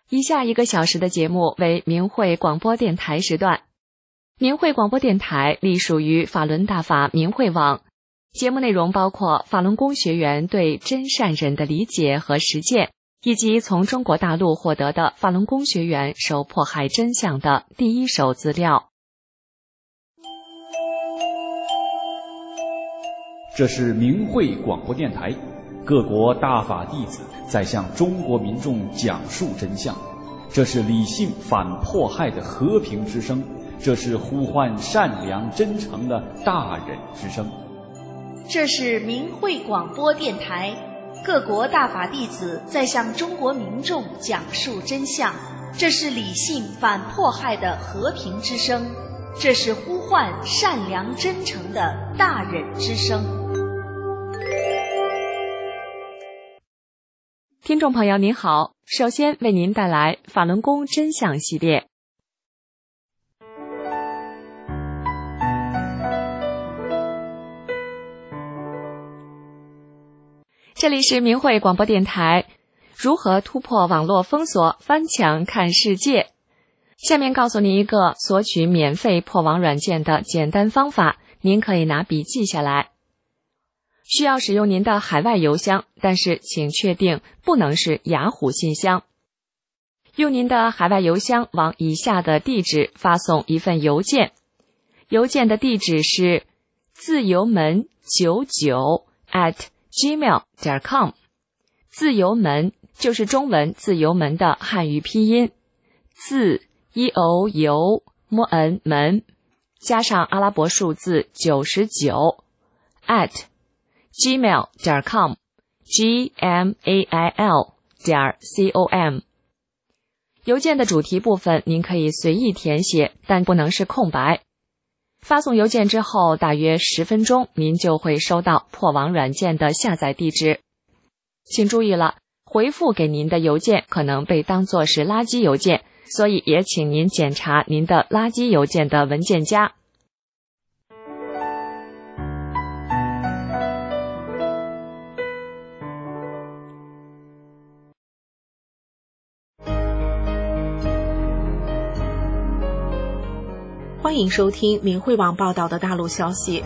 以下1个小时的节目为明慧广播电台时段。明慧广播电台隶属于法轮大法明慧网，节目内容包括法轮功学员对真善忍的理解和实践，以及从中国大陆获得的法轮功学员受迫害真相的第一手资料。 这是明慧广播电台，各国大法弟子在向中国民众讲述真相，这是理性反迫害的和平之声，这是呼唤善良真诚的大忍之声。 这是明慧广播电台，各国大法弟子在向中国民众讲述真相，这是理性反迫害的和平之声，这是呼唤善良真诚的大忍之声。 听众朋友您好，首先为您带来法轮功真相系列。这里是明慧广播电台，如何突破网络封锁，翻墙看世界。下面告诉您一个索取免费破网软件的简单方法，您可以拿笔记下来。需要使用您的海外邮箱，但是请确定不能是雅虎信箱。用您的海外邮箱往以下的地址发送一份邮件，邮件的地址是自由门99@gmail.com。 自由门就是中文自由门的汉语拼音，自 EO 门加上阿拉伯数字99 @gmail.com gmail.com。 邮件的主题部分您可以随意填写，但不能是空白。发送邮件之后大约10分钟，您就会收到破网软件的下载地址。请注意了，回复给您的邮件可能被当作是垃圾邮件，所以也请您检查您的垃圾邮件的文件夹。 欢迎收听明慧网报道的大陆消息。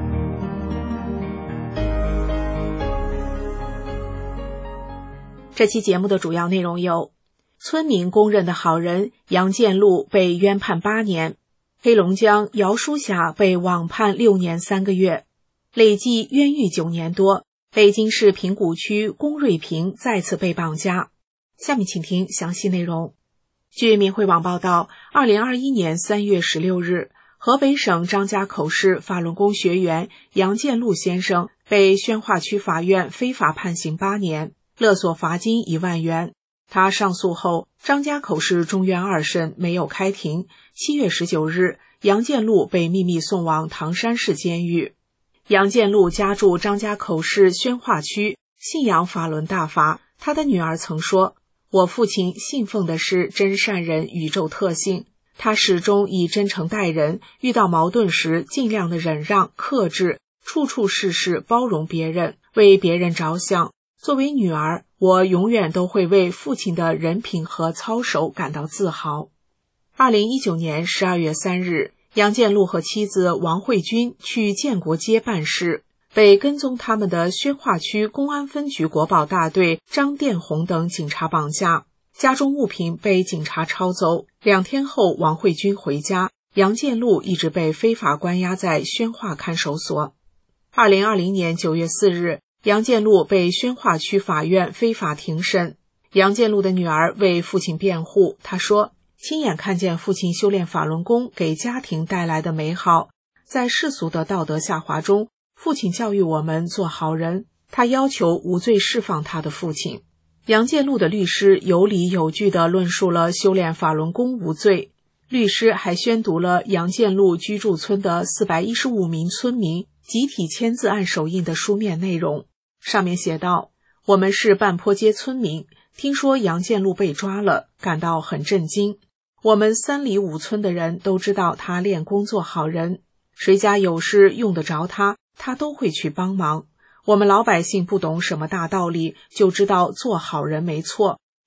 这期节目的主要内容有：村民公认的好人杨建禄被冤判8年，黑龙江姚书霞被网判6年3个月，累计冤狱9年多。北京市平谷区龚瑞平再次被绑架。下面请听详细内容。据明慧网报道，2021年3月16日，河北省张家口市法轮功学员杨建禄先生被宣化区法院非法判刑8年，勒索罚金1万元。他上诉后，张家口市中院2审没有开庭。7月19日，杨建禄被秘密送往唐山市监狱。杨建禄家住张家口市宣化区，信仰法轮大法。他的女儿曾说，我父亲信奉的是真善忍宇宙特性，他始终以真诚待人，遇到矛盾时尽量的忍让克制，处处事事包容别人，为别人着想。作为女儿，我永远都会为父亲的人品和操守感到自豪。2019年12月3日，杨建禄和妻子王慧君去建国街办事，被跟踪他们的宣化区公安分局国保大队张殿红等警察绑架，家中物品被警察抄走。2天后，王慧君回家，杨建禄一直被非法关押在宣化看守所。2020年9月4日，杨建禄被宣化区法院非法庭审。杨建禄的女儿为父亲辩护，她说，亲眼看见父亲修炼法轮功给家庭带来的美好，在世俗的道德下滑中，父亲教育我们做好人，他要求无罪释放他的父亲。杨建禄的律师有理有据地论述了修炼法轮功无罪。律师还宣读了杨建禄居住村的415名村民集体签字按手印的书面内容。上面写道，我们是半坡街村民，听说杨建禄被抓了，感到很震惊。我们3里5村的人都知道他练功做好人，谁家有事用得着他，他都会去帮忙。我们老百姓不懂什么大道理，就知道做好人没错。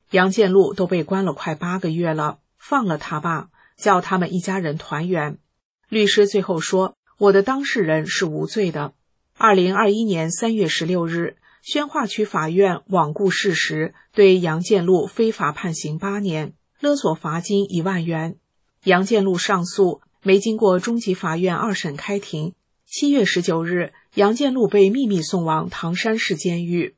杨建禄都被关了快8个月了，放了他吧，叫他们一家人团圆。律师最后说，我的当事人是无罪的。2021年3月16日，宣化区法院罔顾事实，对杨建禄非法判刑8年，勒索罚金1万元。杨建禄上诉，没经过中级法院2审开庭。7月19日，杨建禄被秘密送往唐山市监狱。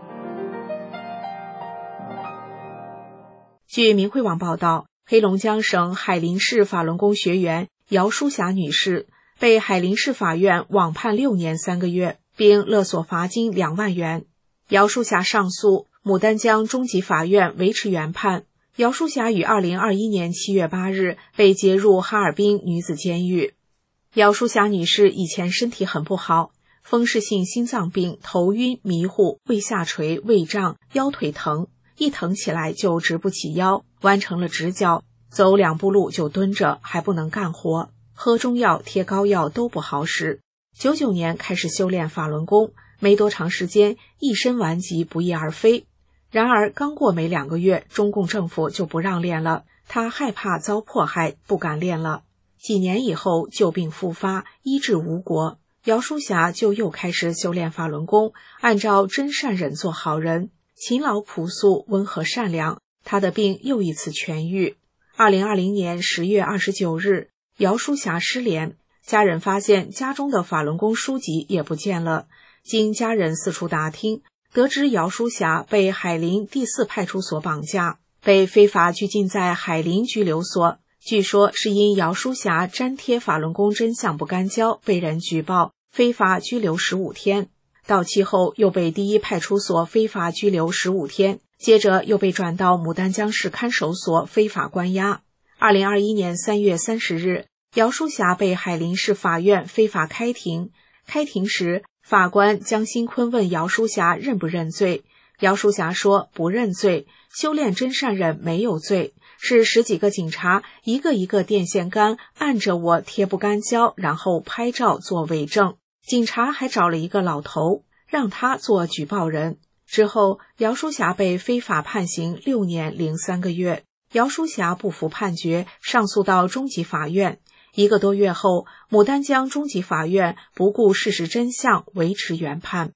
据明慧网报道，黑龙江省海林市法轮功学员姚淑霞女士被海林市法院网判6年3个月，并勒索罚金2万元。姚淑霞上诉，牡丹江中级法院维持原判。姚淑霞于2021年7月8日被接入哈尔滨女子监狱。姚淑霞女士以前身体很不好，风湿性心脏病，头晕、迷糊、胃下垂、胃胀、腰腿疼，一疼起来就直不起腰，弯成了直角，走2步路就蹲着，还不能干活，喝中药、贴膏药都不好使。99年开始修炼法轮功，没多长时间，一身顽疾不翼而飞。然而刚过没2个月，中共政府就不让练了，他害怕遭迫害，不敢练了。几年以后，旧病复发，医治无果，姚淑霞就又开始修炼法轮功，按照真善忍做好人，勤劳朴素，温和善良，她的病又一次痊愈。2020年10月29日，姚淑霞失联，家人发现家中的法轮功书籍也不见了。经家人四处打听，得知姚淑霞被海林第4派出所绑架，被非法拘禁在海林拘留所。据说是因姚淑霞粘贴法轮功真相不干胶，被人举报，非法拘留15天。到期后又被第1派出所非法拘留15天，接着又被转到牡丹江市看守所非法关押。2021年3月30日，姚淑霞被海林市法院非法开庭。开庭时，法官江新坤问姚淑霞认不认罪，姚淑霞说不认罪，修炼真善忍没有罪，是10几个警察一个一个电线杆按着我贴不干胶，然后拍照做伪证。警察还找了一个老头，让他做举报人。之后，姚淑霞被非法判刑6年零3个月。姚淑霞不服判决，上诉到中级法院。1个多月后，牡丹江中级法院不顾事实真相，维持原判。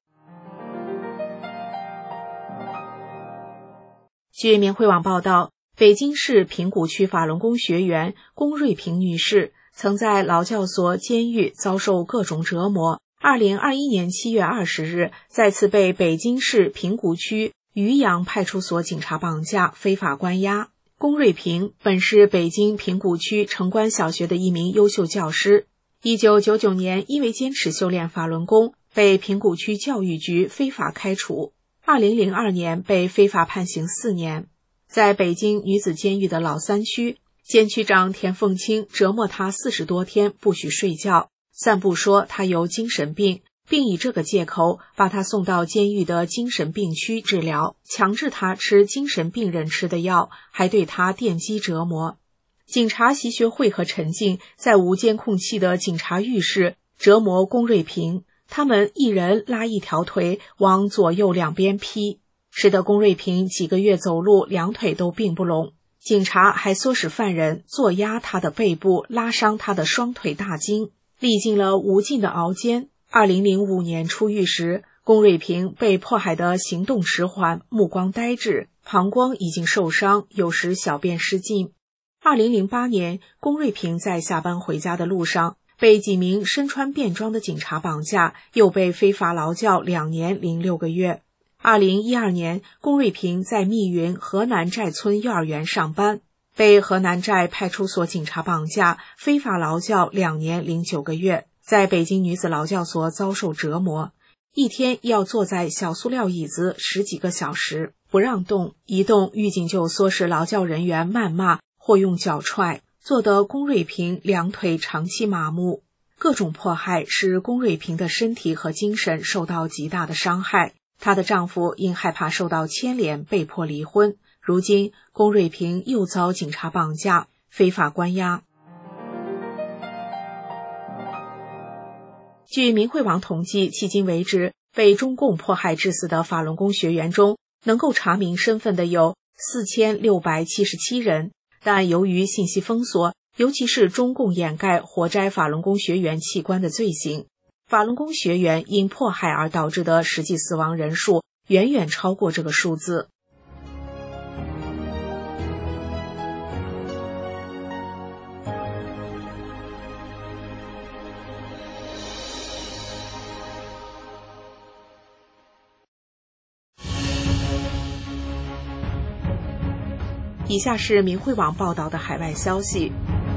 据明慧网报道，北京市平谷区法轮功学员龚瑞平女士曾在劳教所、监狱遭受各种折磨。2021年7月20日，再次被北京市平谷区渔阳派出所警察绑架，非法关押。龚瑞平本是北京平谷区城关小学的一名优秀教师。1999年，因为坚持修炼法轮功，被平谷区教育局非法开除。2002年被非法判刑4年。在北京女子监狱的老3区，监区长田凤清折磨她40多天，不许睡觉，散布说她有精神病，并以这个借口把她送到监狱的精神病区治疗，强制她吃精神病人吃的药，还对她电击折磨。警察习学会和陈静在无监控器的警察浴室折磨龚瑞平，他们一人拉一条腿往左右两边劈，使得龚瑞平几个月走路2腿都并不拢。警察还唆使犯人坐压他的背部，拉伤他的双腿大筋，历尽了无尽的熬煎。2005年出狱时，龚瑞平被迫害得行动迟缓，目光呆滞，膀胱已经受伤，有时小便失禁。2008年，龚瑞平在下班回家的路上被几名身穿便装的警察绑架，又被非法劳教2年零6个月。2012年，龚瑞平在密云河南寨村幼儿园上班，被河南寨派出所警察绑架，非法劳教2年零9个月，在北京女子劳教所遭受折磨，一天要坐在小塑料椅子10几个小时，不让动，一动狱警就唆使劳教人员谩骂或用脚踹，做得龚瑞平2腿长期麻木。各种迫害使龚瑞平的身体和精神受到极大的伤害。她的丈夫因害怕受到牵连，被迫离婚。如今，龚瑞平又遭警察绑架，非法关押。据明慧网统计，迄今为止，被中共迫害致死的法轮功学员中，能够查明身份的有 4677人，但由于信息封锁，尤其是中共掩盖活摘法轮功学员器官的罪行，法轮功学员因迫害而导致的实际死亡人数远远超过这个数字。以下是明慧网报道的海外消息，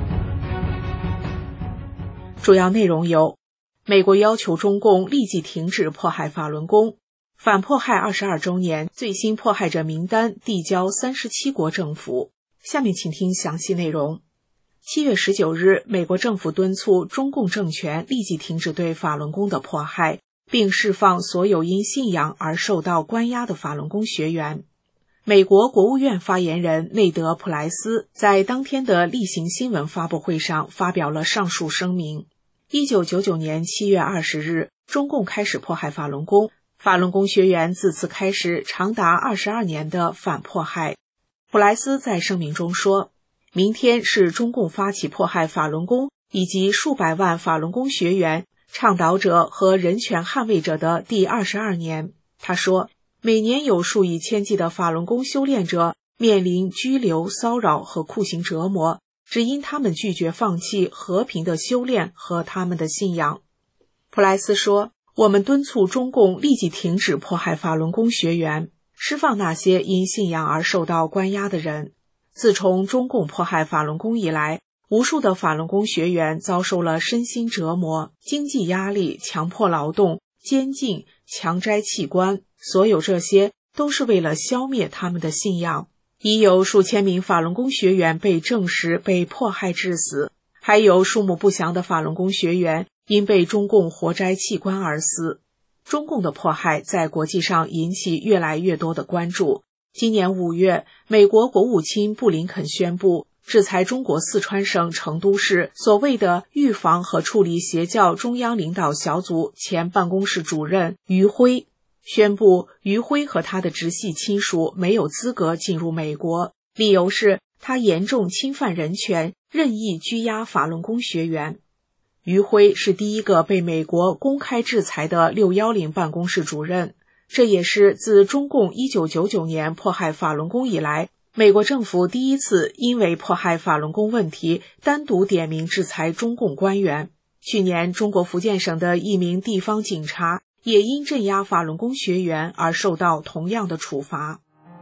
主要内容有：美国要求中共立即停止迫害法轮功，反迫害22周年最新迫害者名单递交37国政府。下面请听详细内容。7月19日，美国政府敦促中共政权立即停止对法轮功的迫害，并释放所有因信仰而受到关押的法轮功学员。美国国务院发言人内德·普莱斯在当天的例行新闻发布会上发表了上述声明。1999年7月20日，中共开始迫害法轮功，法轮功学员自此开始长达22年的反迫害。普莱斯在声明中说，明天是中共发起迫害法轮功以及数百万法轮功学员、倡导者和人权捍卫者的第22年。他说，每年有数以千计的法轮功修炼者面临拘留、骚扰和酷刑折磨，只因他们拒绝放弃和平的修炼和他们的信仰。普莱斯说，我们敦促中共立即停止迫害法轮功学员，释放那些因信仰而受到关押的人。自从中共迫害法轮功以来，无数的法轮功学员遭受了身心折磨、经济压力、强迫劳动、监禁、强摘器官，所有这些都是为了消灭他们的信仰。已有数千名法轮功学员被证实被迫害致死，还有数目不详的法轮功学员因被中共活摘器官而死。中共的迫害在国际上引起越来越多的关注。今年5月，美国国务卿布林肯宣布制裁中国四川省成都市所谓的预防和处理邪教中央领导小组前办公室主任余辉，宣布余辉和他的直系亲属没有资格进入美国，理由是他严重侵犯人权，任意拘押法轮功学员。余辉是第一个被美国公开制裁的610办公室主任，这也是自中共1999年迫害法轮功以来，美国政府第一次因为迫害法轮功问题单独点名制裁中共官员。去年，中国福建省的一名地方警察也因镇压法轮功学员而受到同样的处罚。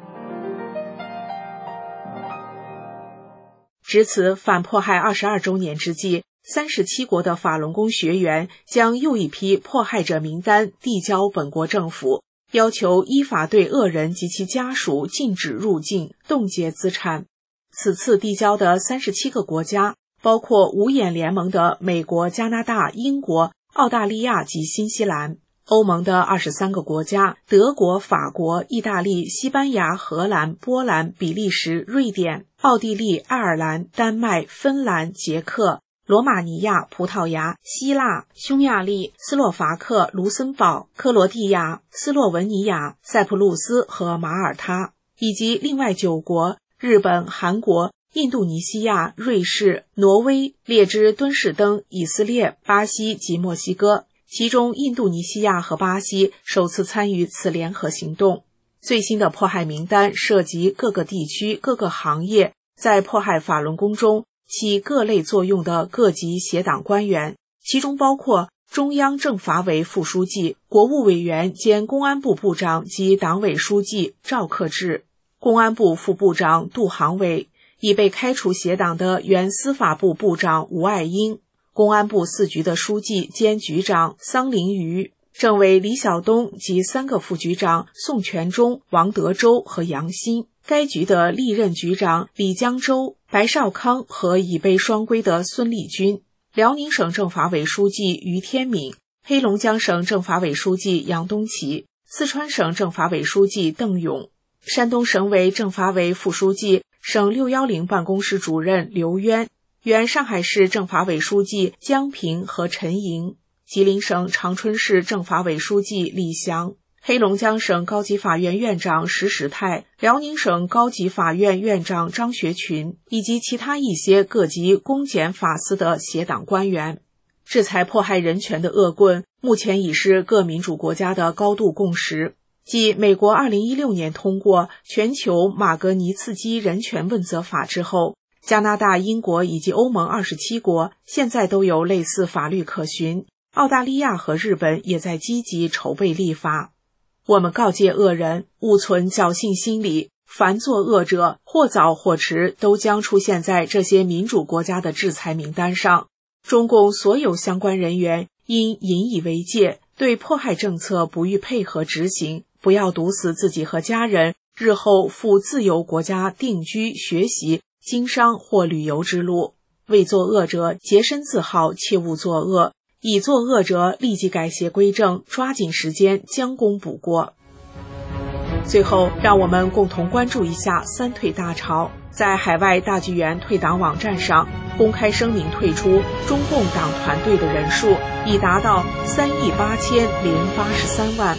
值此反迫害22周年之际，37国的法轮功学员将又一批迫害者名单递交本国政府，要求依法对恶人及其家属禁止入境、冻结资产。此次递交的37个国家包括五眼联盟的美国、加拿大、英国、澳大利亚及新西兰，欧盟的23个国家，德国、法国、意大利、西班牙、荷兰、波兰、比利时、瑞典、奥地利、爱尔兰、丹麦、芬兰、捷克、罗马尼亚、葡萄牙、希腊、匈牙利、斯洛伐克、卢森堡、克罗地亚、斯洛文尼亚、塞浦路斯和马耳他，以及另外9国，日本、韩国、印度尼西亚、瑞士、挪威、列支敦士登、以色列、巴西及墨西哥，其中印度尼西亚和巴西首次参与此联合行动。最新的迫害名单涉及各个地区、各个行业在迫害法轮功中起各类作用的各级协党官员，其中包括中央政法委副书记、国务委员兼公安部部长及党委书记赵克志，公安部副部长杜航伟，已被开除协党的原司法部部长吴爱英，公安部4局的书记兼局长桑林瑜，政委李晓东及3个副局长宋全忠、王德洲和杨新，该局的历任局长李江洲、白少康和已被双规的孙立军，辽宁省政法委书记于天敏，黑龙江省政法委书记杨东奇，四川省政法委书记邓勇，山东省委政法委副书记、省610办公室主任刘渊，原上海市政法委书记江平和陈莹，吉林省长春市政法委书记李翔，黑黑龙江省高级法院院长石史泰、辽宁省高级法院院长张学群以及其他一些各级公检法司的协党官员。制裁迫害人权的恶棍，目前已是各民主国家的高度共识。继美国2016年通过全球马格尼茨基人权问责法之后，加拿大、英国以及欧盟27国现在都有类似法律可循，澳大利亚和日本也在积极筹备立法。我们告诫恶人勿存侥幸心理，凡作恶者或早或迟都将出现在这些民主国家的制裁名单上。中共所有相关人员应引以为戒，对迫害政策不予配合执行，不要毒死自己和家人，日后赴自由国家定居、学习、经商或旅游之路。为作恶者洁身自好，切勿作恶。已作恶者立即改邪归正，抓紧时间将功补过。最后，让我们共同关注一下三退大潮。在海外大剧院退党网站上公开声明退出中共党团队的人数已达到38083万。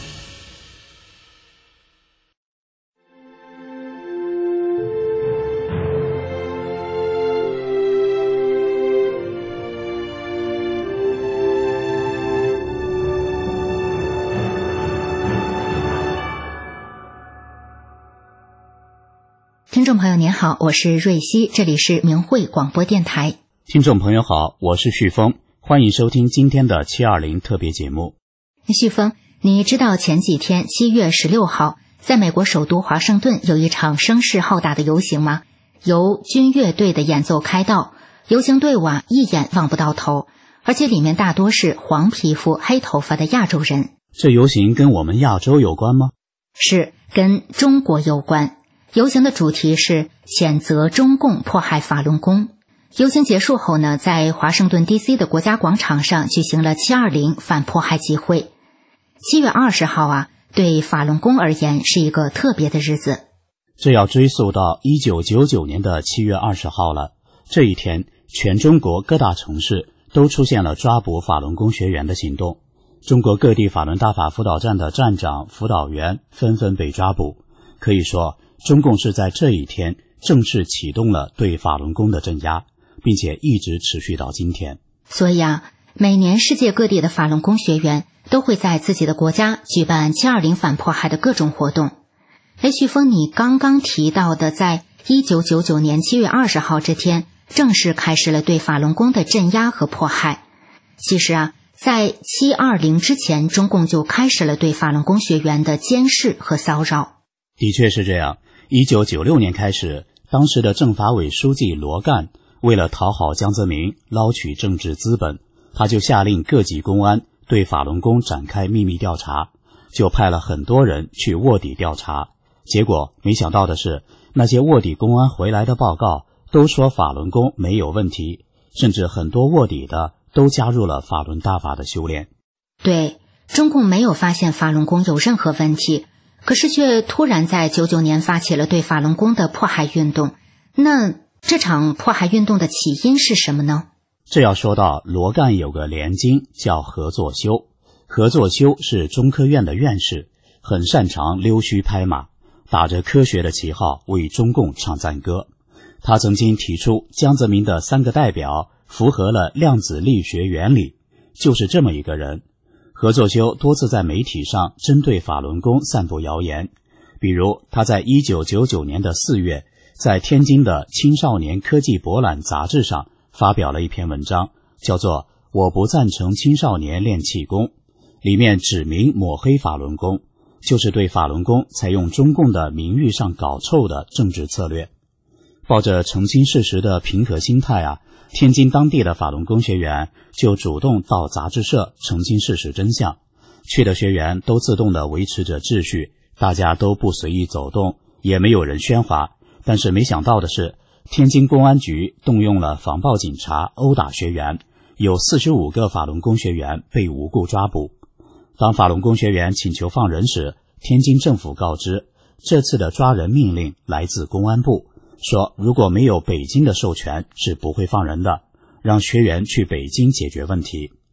听众朋友您好，我是瑞希，这里是明慧广播电台。 听众朋友好，我是旭峰，欢迎收听今天的720特别节目。 旭峰，你知道前几天7月16号在美国首都华盛顿有一场声势浩大的游行吗？由军乐队的演奏开道，游行队伍一眼望不到头，而且里面大多是黄皮肤黑头发的亚洲人。 这游行跟我们亚洲有关吗？ 是，跟中国有关。游行的主题是谴责中共迫害法轮功。游行结束后呢，在华盛顿 DC 的国家广场上举行了720反迫害集会。7月20号对法轮功而言是一个特别的日子。 这要追溯到1999年的7月20号了。这一天，全中国各大城市都出现了抓捕法轮功学员的行动。中国各地法轮大法辅导站的站长、辅导员纷纷被抓捕。可以说，中共是在这一天正式启动了对法轮功的镇压，并且一直持续到今天。 所以每年世界各地的法轮功学员都会在自己的国家举办720反迫害的各种活动。旭峰，你刚刚提到的在1999年7月20号这天正式开始了对法轮功的镇压和迫害。其实在720之前，中共就开始了对法轮功学员的监视和骚扰。 的确是这样。1996年开始，当时的政法委书记罗干为了讨好江泽民，捞取政治资本，他就下令各级公安对法轮功展开秘密调查，就派了很多人去卧底调查。结果没想到的是，那些卧底公安回来的报告都说法轮功没有问题，甚至很多卧底的都加入了法轮大法的修炼。 对，中共没有发现法轮功有任何问题，可是却突然在99年发起了对法轮功的迫害运动。那这场迫害运动的起因是什么呢？ 这要说到罗干有个连经叫何作修。何作修是中科院的院士，很擅长溜须拍马，打着科学的旗号为中共唱赞歌。他曾经提出江泽民的3个代表符合了量子力学原理，就是这么一个人。何作修多次在媒体上针对法轮功散布谣言，比如他在1999年的4月，在天津的青少年科技博览杂志上发表了一篇文章，叫做《我不赞成青少年练气功》，里面指明抹黑法轮功，就是对法轮功采用中共的名誉上搞臭的政治策略。抱着澄清事实的平和心态天津当地的法轮功学员就主动到杂志社澄清事实真相，去的学员都自动地维持着秩序，大家都不随意走动，也没有人喧哗。但是没想到的是，天津公安局动用了防暴警察殴打学员，有45个法轮功学员被无故抓捕。当法轮功学员请求放人时，天津政府告知，这次的抓人命令来自公安部，说如果没有北京的授权是不会放人的，让学员去北京解决问题。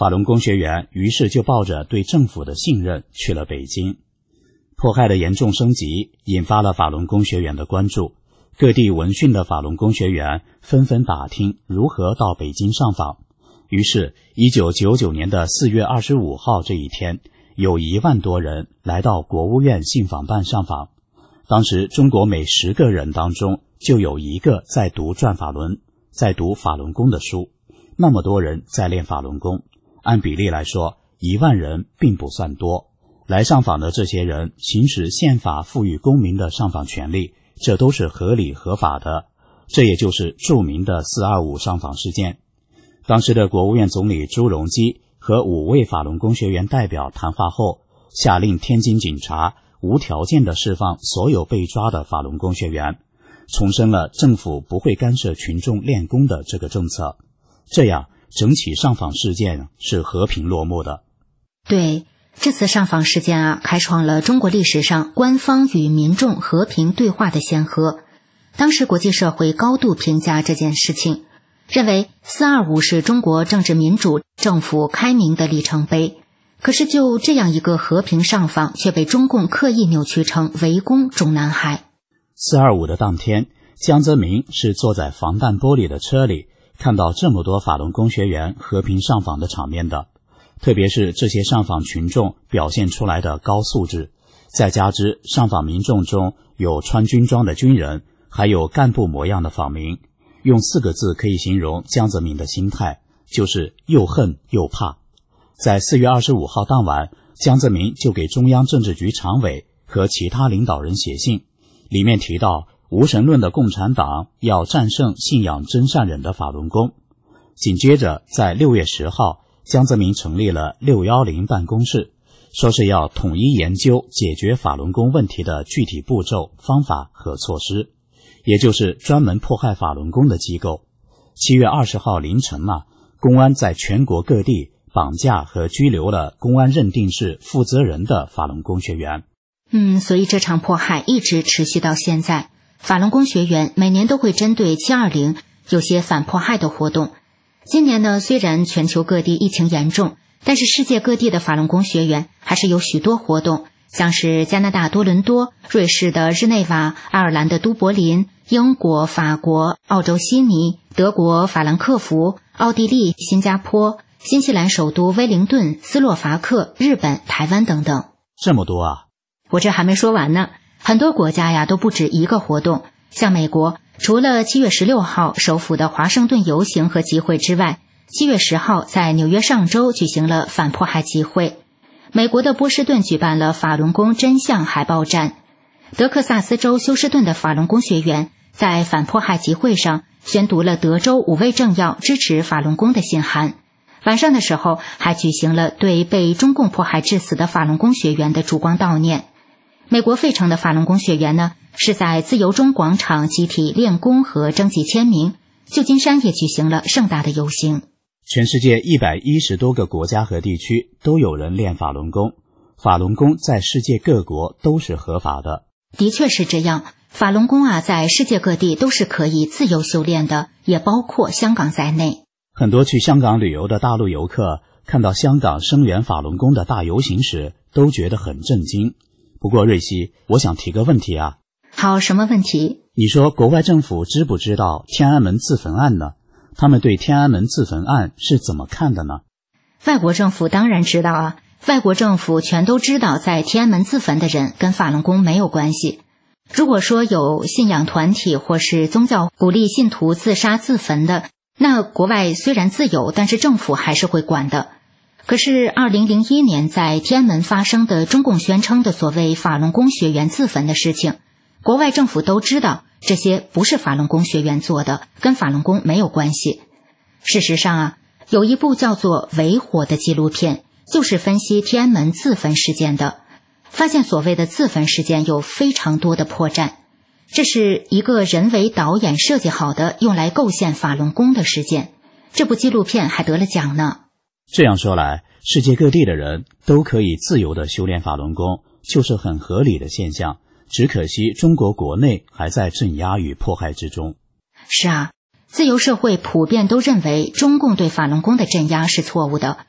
法轮功学员于是就抱着对政府的信任去了北京。迫害的严重升级引发了法轮功学员的关注，各地闻讯的法轮功学员纷纷打听如何到北京上访。于是1999年的4月25号这一天，有1万多人来到国务院信访办上访。当时中国每10个人当中就有1个在读转法轮，在读法轮功的书，那么多人在练法轮功，按比例来说1万人并不算多。来上访的这些人行使宪法赋予公民的上访权利，这都是合理合法的，这也就是著名的425上访事件。当时的国务院总理朱镕基和5位法轮功学员代表谈话后，下令天津警察无条件地释放所有被抓的法轮功学员，重申了政府不会干涉群众练功的这个政策。这样整起上访事件是和平落幕的。 对，这次上访事件开创了中国历史上官方与民众和平对话的先河。当时国际社会高度评价这件事情，认为425是中国政治民主、政府开明的里程碑。可是就这样一个和平上访，却被中共刻意扭曲成围攻中南海。 425的当天，江泽民是坐在防弹玻璃的车里，看到这么多法轮功学员和平上访的场面的。特别是这些上访群众表现出来的高素质，再加之上访民众中有穿军装的军人，还有干部模样的访民，用4个字可以形容江泽民的心态，就是又恨又怕。在4月25号当晚，江泽民就给中央政治局常委和其他领导人写信，里面提到无神论的共产党要战胜信仰真善忍的法轮功。紧接着在6月10号，江泽民成立了610办公室，说是要统一研究解决法轮功问题的具体步骤、方法和措施，也就是专门迫害法轮功的机构。7月20号凌晨公安在全国各地绑架和拘留了公安认定是负责人的法轮功学员。 所以这场迫害一直持续到现在。法轮功学员每年都会针对720有些反迫害的活动。今年呢，虽然全球各地疫情严重，但是世界各地的法轮功学员还是有许多活动，像是加拿大多伦多、瑞士的日内瓦、爱尔兰的都柏林、英国、法国、澳洲悉尼、德国法兰克福、奥地利、新加坡、新西兰首都威灵顿、斯洛伐克、日本、台湾等等。 这么多啊！ 我这还没说完呢，很多国家都不止一个活动。像美国，除了7月16号首府的华盛顿游行和集会之外，7月10号在纽约上州举行了反迫害集会。美国的波士顿举办了法轮功真相海报战。德克萨斯州休斯顿的法轮功学员在反迫害集会上宣读了德州5位政要支持法轮功的信函。晚上的时候还举行了对被中共迫害致死的法轮功学员的烛光悼念。美国费城的法轮功学员呢，是在自由中广场集体练功和征集签名。旧金山也举行了盛大的游行。 全世界110多个国家和地区都有人练法轮功，法轮功在世界各国都是合法的。 的确是这样，法轮功在世界各地都是可以自由修炼的，也包括香港在内。 很多去香港旅游的大陆游客看到香港声援法轮功的大游行时，都觉得很震惊。不过瑞希，我想提个问题啊。 好，什么问题？ 你说国外政府知不知道天安门自焚案呢？他们对天安门自焚案是怎么看的呢？ 外国政府当然知道啊，外国政府全都知道在天安门自焚的人跟法轮功没有关系。如果说有信仰团体或是宗教鼓励信徒自杀自焚的，那国外虽然自由，但是政府还是会管的。可是2001年在天安门发生的中共宣称的所谓法轮功学员自焚的事情，国外政府都知道这些不是法轮功学员做的，跟法轮功没有关系。事实上有一部叫做《围火》的纪录片，就是分析天安门自焚事件的，发现所谓的自焚事件有非常多的破绽。这是一个人为导演设计好的用来构陷法轮功的事件。这部纪录片还得了奖呢。 这样说来，世界各地的人都可以自由地修炼法轮功，就是很合理的现象。只可惜中国国内还在镇压与迫害之中。 是啊，自由社会普遍都认为中共对法轮功的镇压是错误的，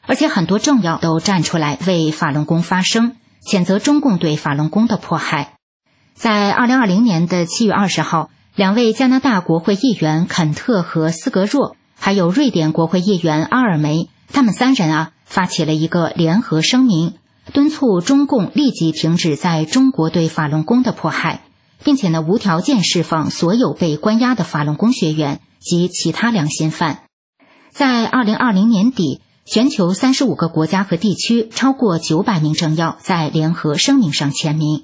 而且很多政要都站出来为法轮功发声，谴责中共对法轮功的迫害。在2020年的7月20号，2位加拿大国会议员肯特和斯格若，还有瑞典国会议员阿尔梅，他们3人发起了一个联合声明，敦促中共立即停止在中国对法轮功的迫害，并且无条件释放所有被关押的法轮功学员及其他良心犯。在2020年底，全球35个国家和地区超过900名政要在联合声明上签名。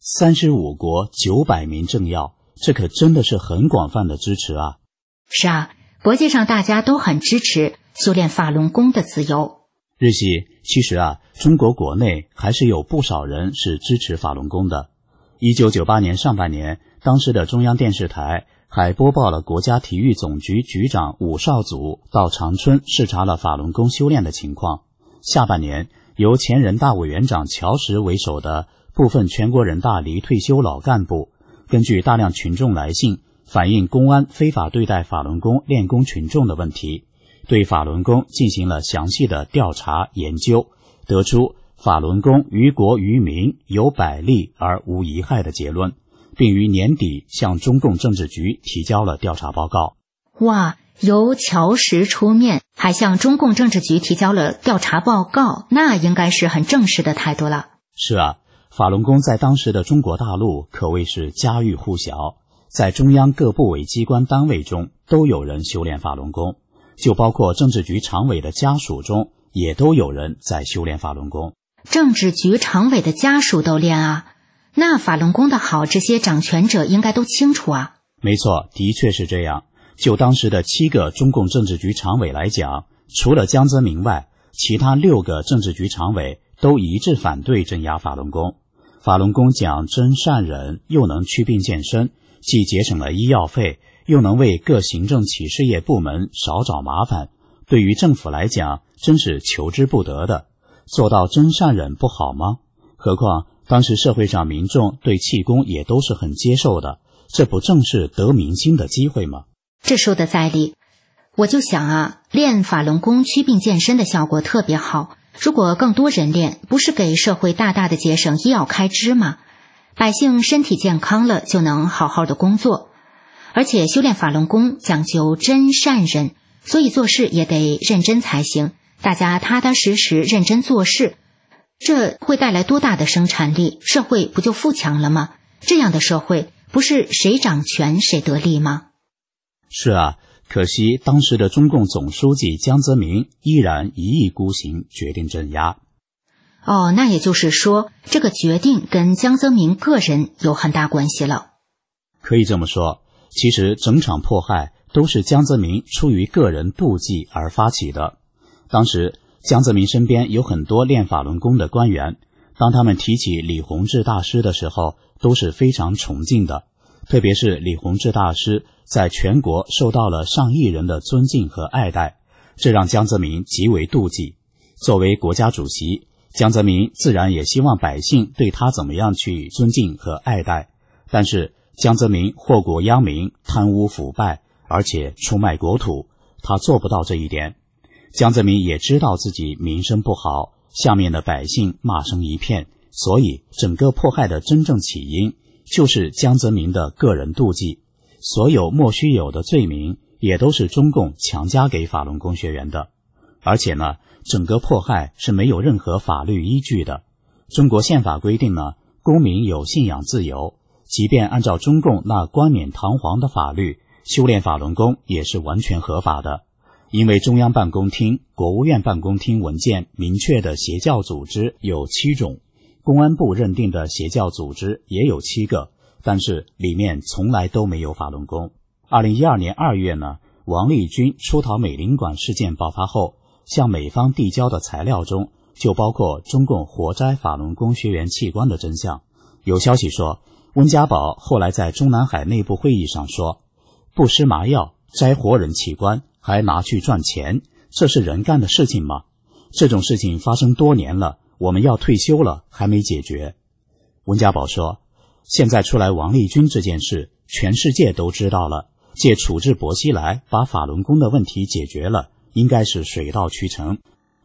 35国900名政要，这可真的是很广泛的支持啊。 是啊，国际上大家都很支持修炼法轮功的自由。 日系，其实中国国内还是有不少人是支持法轮功的。1998年上半年，当时的中央电视台还播报了国家体育总局局长伍绍祖到长春视察了法轮功修炼的情况。下半年，由前人大委员长乔石为首的部分全国人大离退休老干部，根据大量群众来信反映公安非法对待法轮功练功群众的问题，对法轮功进行了详细的调查研究，得出法轮功于国于民有百利而无一害的结论，并于年底向中共政治局提交了调查报告。 哇，由乔石出面，还向中共政治局提交了调查报告，那应该是很正式的态度了。 是啊，法轮功在当时的中国大陆可谓是家喻户晓，在中央各部委机关单位中都有人修炼法轮功，就包括政治局常委的家属中也都有人在修炼法轮功。 政治局常委的家属都练啊，那法轮功的好，这些掌权者应该都清楚啊。 没错，的确是这样。就当时的7个中共政治局常委来讲，除了江泽民外，其他6个政治局常委都一致反对镇压法轮功。法轮功讲真善忍，又能祛病健身，既节省了医药费，又能为各行政企事业部门少找麻烦，对于政府来讲真是求之不得的。做到真善忍不好吗？何况当时社会上民众对气功也都是很接受的，这不正是得民心的机会吗？ 这说的在理。我就想练法轮功祛病健身的效果特别好，如果更多人练，不是给社会大大的节省医药开支吗？百姓身体健康了，就能好好的工作。而且修炼法轮功讲究真善忍，所以做事也得认真才行，大家踏踏实实认真做事，这会带来多大的生产力，社会不就富强了吗？这样的社会不是谁掌权谁得利吗？ 是啊，可惜当时的中共总书记江泽民依然一意孤行，决定镇压。 那也就是说，这个决定跟江泽民个人有很大关系了。 可以这么说，其实整场迫害都是江泽民出于个人妒忌而发起的。当时江泽民身边有很多练法轮功的官员，当他们提起李洪志大师的时候，都是非常崇敬的。特别是李洪志大师在全国受到了上亿人的尊敬和爱戴，这让江泽民极为妒忌。作为国家主席，江泽民自然也希望百姓对他怎么样去尊敬和爱戴，但是江泽民祸国殃民，贪污腐败，而且出卖国土，他做不到这一点。江泽民也知道自己名声不好，下面的百姓骂声一片，所以整个迫害的真正起因就是江泽民的个人妒忌，所有莫须有的罪名也都是中共强加给法轮功学员的。而且呢，整个迫害是没有任何法律依据的。中国宪法规定呢，公民有信仰自由，即便按照中共那冠冕堂皇的法律，修炼法轮功也是完全合法的。因为中央办公厅、国务院办公厅文件明确的邪教组织有7种，公安部认定的邪教组织也有7个，但是里面从来都没有法轮功。2012年2月呢，王立军出逃美领馆事件爆发后，向美方递交的材料中就包括中共活摘法轮功学员器官的真相。有消息说，温家宝后来在中南海内部会议上说，不施麻药摘活人器官还拿去赚钱，这是人干的事情吗？这种事情发生多年了，我们要退休了还没解决。温家宝说，现在出来王立军这件事全世界都知道了，借处置薄熙来把法轮功的问题解决了，应该是水到渠成。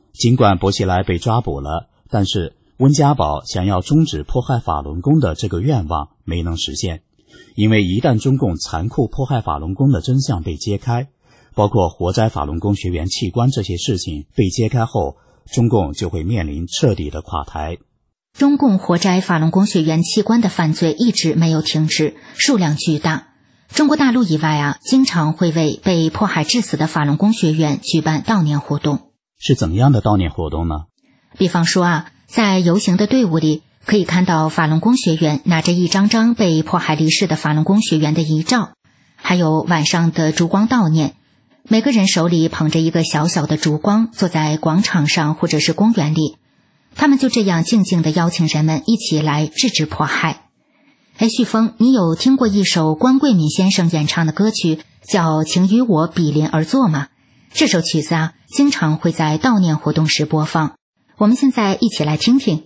尽管薄熙来被抓捕了，但是温家宝想要终止迫害法轮功的这个愿望没能实现，因为一旦中共残酷迫害法轮功的真相被揭开，包括活摘法轮功学员器官这些事情被揭开后，中共就会面临彻底的垮台。 中共活摘法轮功学员器官的犯罪一直没有停止，数量巨大。中国大陆以外经常会为被迫害致死的法轮功学员举办悼念活动。 是怎样的悼念活动呢？ 比方说在游行的队伍里，可以看到法轮功学员拿着一张张被迫害离世的法轮功学员的遗照，还有晚上的烛光悼念，每个人手里捧着一个小小的烛光，坐在广场上或者是公园里，他们就这样静静地邀请人们一起来制止迫害。旭峰，你有听过一首关贵敏先生演唱的歌曲叫《请与我比邻而坐》吗？这首曲子经常会在悼念活动时播放，我们现在一起来听听。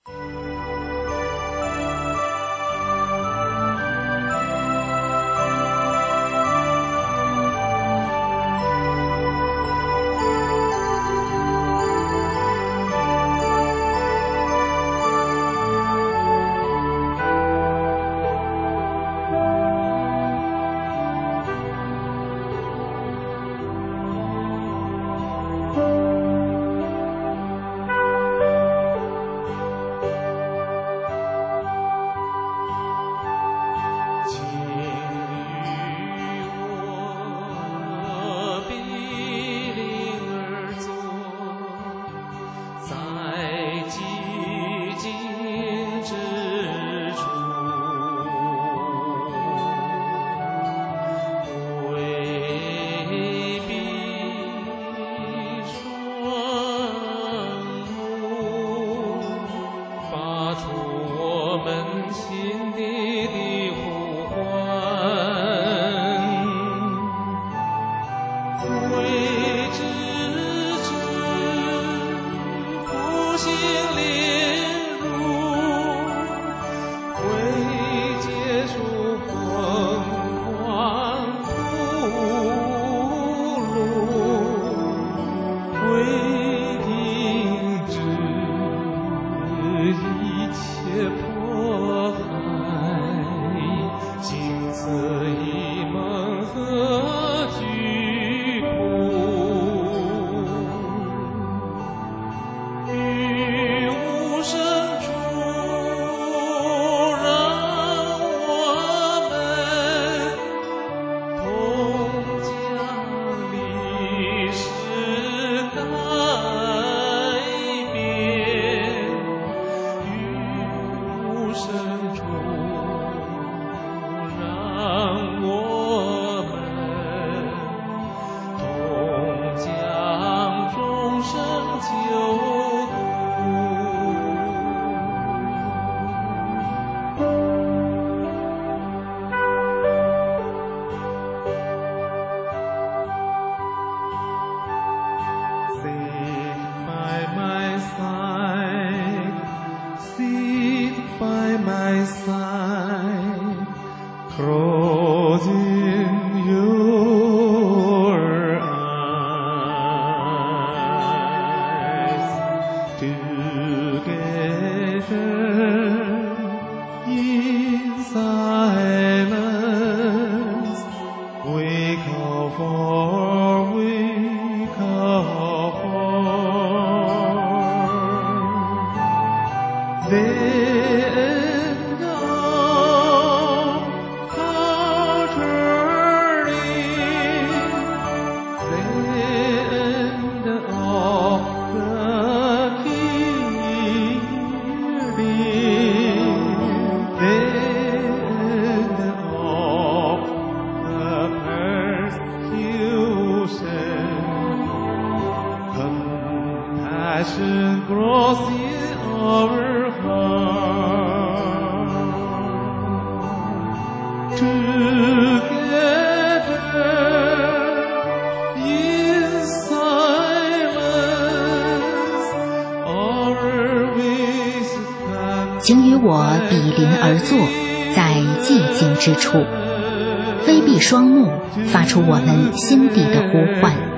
请与我比邻而坐，在寂静之处，微闭双目，发出我们心底的呼唤，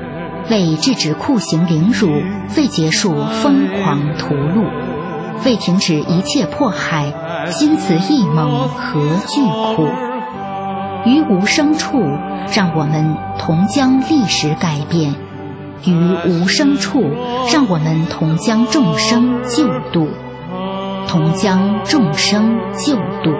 为制止酷刑凌辱，为结束疯狂屠戮，为停止一切迫害，心慈意猛，何惧苦？于无声处，让我们同将历史改变；于无声处，让我们同将众生救度，同将众生救度。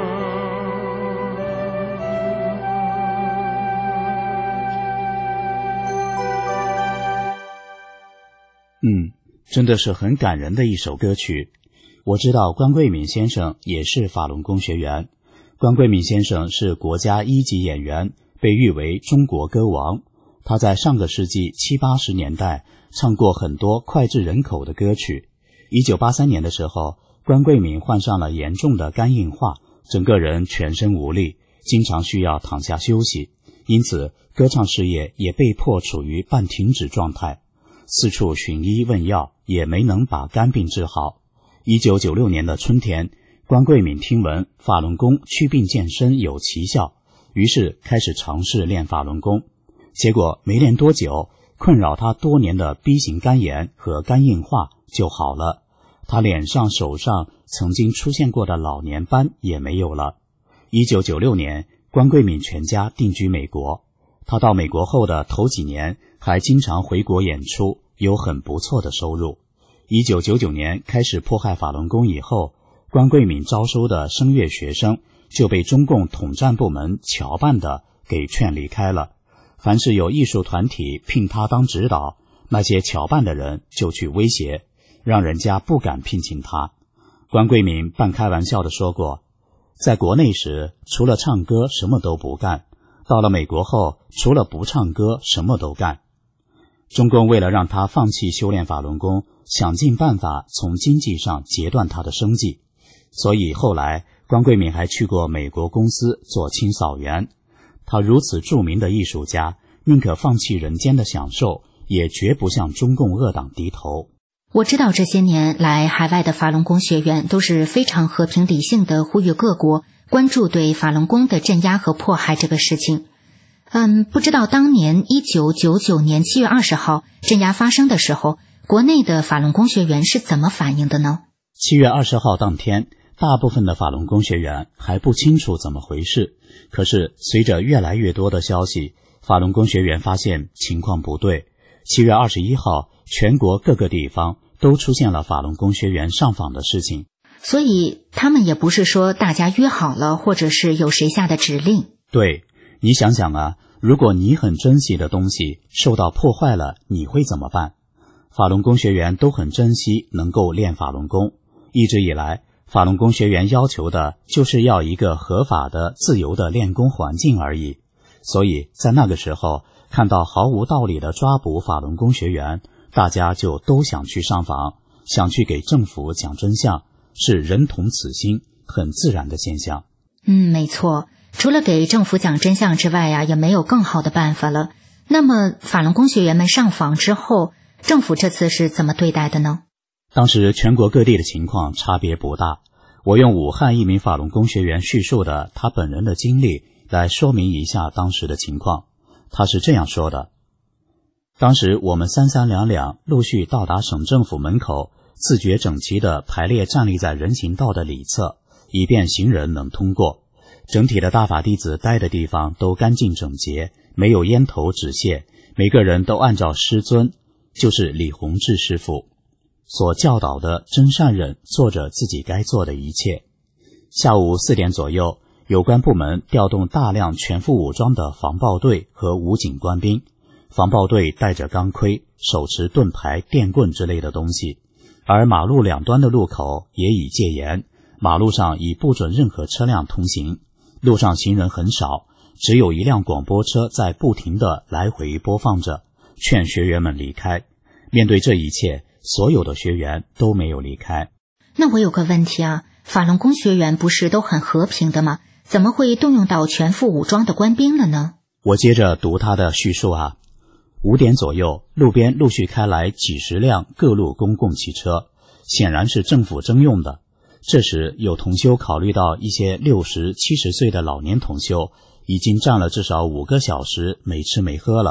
真的是很感人的一首歌曲。我知道关桂敏先生也是法轮功学员。关桂敏先生是国家一级演员，被誉为中国歌王。他在上个世纪70、80年代唱过很多脍炙人口的歌曲。1983年的时候，关桂敏患上了严重的肝硬化，整个人全身无力，经常需要躺下休息，因此歌唱事业也被迫处于半停止状态。四处寻医问药，也没能把肝病治好。1996年的春天，关桂敏听闻法轮功祛病健身有奇效，于是开始尝试练法轮功。结果没练多久，困扰他多年的 B 型肝炎和肝硬化就好了，他脸上手上曾经出现过的老年斑也没有了。1996年，关桂敏全家定居美国。他到美国后的头几年还经常回国演出，有很不错的收入。1999年开始迫害法轮功以后，关桂敏招收的声乐学生就被中共统战部门侨办的给劝离开了。凡是有艺术团体聘他当指导，那些侨办的人就去威胁，让人家不敢聘请他。关桂敏半开玩笑地说过，在国内时除了唱歌什么都不干，到了美国后除了不唱歌什么都干。中共为了让他放弃修炼法轮功，想尽办法从经济上截断他的生计，所以后来关桂敏还去过美国公司做清扫员。他如此著名的艺术家，宁可放弃人间的享受，也绝不向中共恶党低头。 我知道这些年来海外的法轮功学员都是非常和平理性的呼吁各国关注对法轮功的镇压和迫害这个事情。不知道当年1999年7月20号镇压发生的时候，国内的法轮功学员是怎么反应的呢？7 月20号当天，大部分的法轮功学员还不清楚怎么回事，可是随着越来越多的消息，法轮功学员发现情况不对。7月21号，全国各个地方都出现了法轮功学员上访的事情。 所以他们也不是说大家约好了，或者是有谁下的指令。 对，你想想啊，如果你很珍惜的东西受到破坏了，你会怎么办？法轮功学员都很珍惜能够练法轮功，一直以来法轮功学员要求的就是要一个合法的自由的练功环境而已。所以在那个时候看到毫无道理的抓捕法轮功学员，大家就都想去上访，想去给政府讲真相，是人同此心，很自然的现象。 没错，除了给政府讲真相之外也没有更好的办法了。那么法轮功学员们上访之后，政府这次是怎么对待的呢？ 当时全国各地的情况差别不大，我用武汉一名法轮功学员叙述的他本人的经历来说明一下当时的情况。他是这样说的：当时我们三三两两陆续到达省政府门口，自觉整齐地排列站立在人行道的里侧，以便行人能通过。整体的大法弟子待的地方都干净整洁，没有烟头纸屑，每个人都按照师尊，就是李洪志师傅所教导的真善忍，做着自己该做的一切。下午4点左右，有关部门调动大量全副武装的防暴队和武警官兵，防暴队带着钢盔，手持盾牌、电棍之类的东西，而马路两端的路口也已戒严，马路上已不准任何车辆通行，路上行人很少，只有一辆广播车在不停地来回播放着，劝学员们离开。面对这一切，所有的学员都没有离开。 那我有个问题啊，法轮功学员不是都很和平的吗？怎么会动用到全副武装的官兵了呢？ 我接着读他的叙述啊。5点左右，路边陆续开来几十辆各路公共汽车，显然是政府征用的。这时有同修考虑到一些60、70岁的老年同修已经站了至少5个小时没吃没喝了，